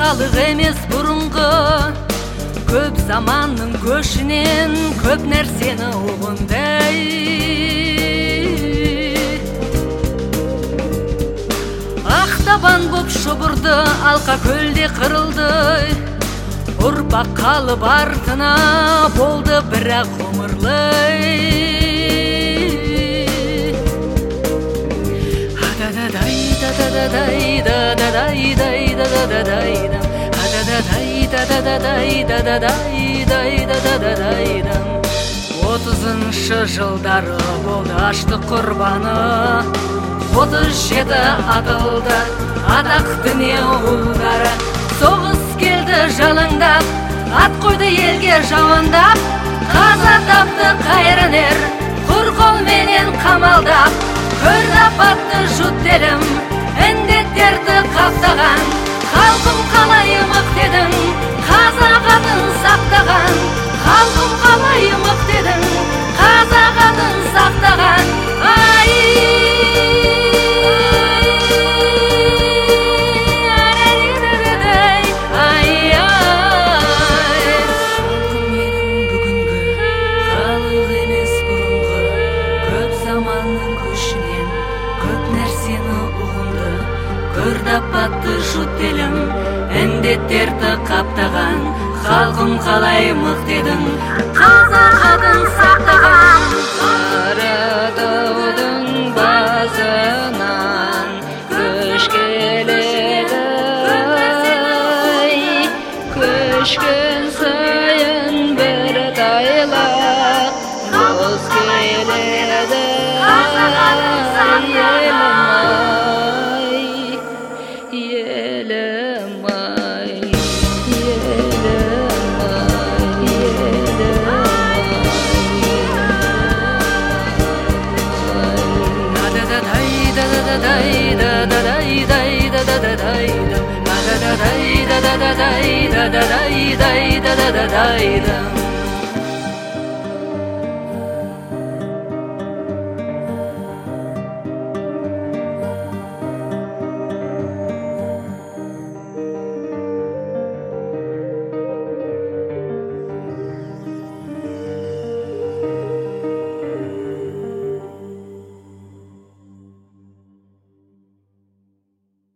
халық емес бұрынғы, көп заманның көшінен көп нәрсені ұғындай. Ақтабан боп шұбырды, алқа көлде қырылды, ұрпақ қалып артына болды бірақ ғұмырлай. Отызыншы жылдары болды аштық құрбаны, 37 атылды атақ дүние ұлдары. Соғыс келді жалаңдап, ат қойды елге жауандап, қаза тапты қайрынер құр қолменен қамалдап. Көрді апатты жұт елім, індеттерді қаптаған, халқым қалай мық дедің, қазақ атын сақтаған. Халқым қалай мық дедің, қазақ атын сақтаған. Көрді апатты жұт елім, індеттерді қаптаған, халқым қалай мық дедің, қазақ атын сақтаған. Қаратаудың басынан көш келеді, көшкен сайын бір тайлақ боз келеді. Da da da da da da da da da da da da da da da da da da da.